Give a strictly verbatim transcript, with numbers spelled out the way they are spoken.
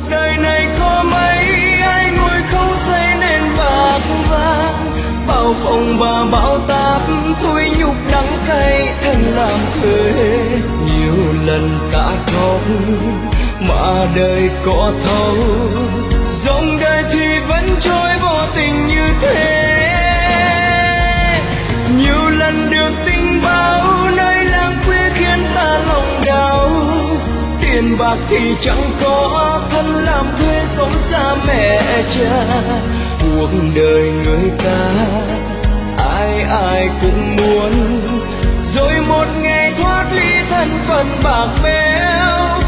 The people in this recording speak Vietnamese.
đời này có mấy ai nuôi không xây nên bạc vàng, bao phòng và bao táp tôi nhục đắng cay thân làm thuê. Nhiều lần ta khóc mà đời có thấu, dòng đời thì vẫn trôi vô tình như thế. Nhiều lần được tình báo nơi làng quê khiến ta lòng đau, tiền bạc thì chẳng có, thân làm thuê sống xa mẹ cha. Cuộc đời người ta ai ai cũng muốn, rồi một ngày thoát ly thân phận bạc bẽo.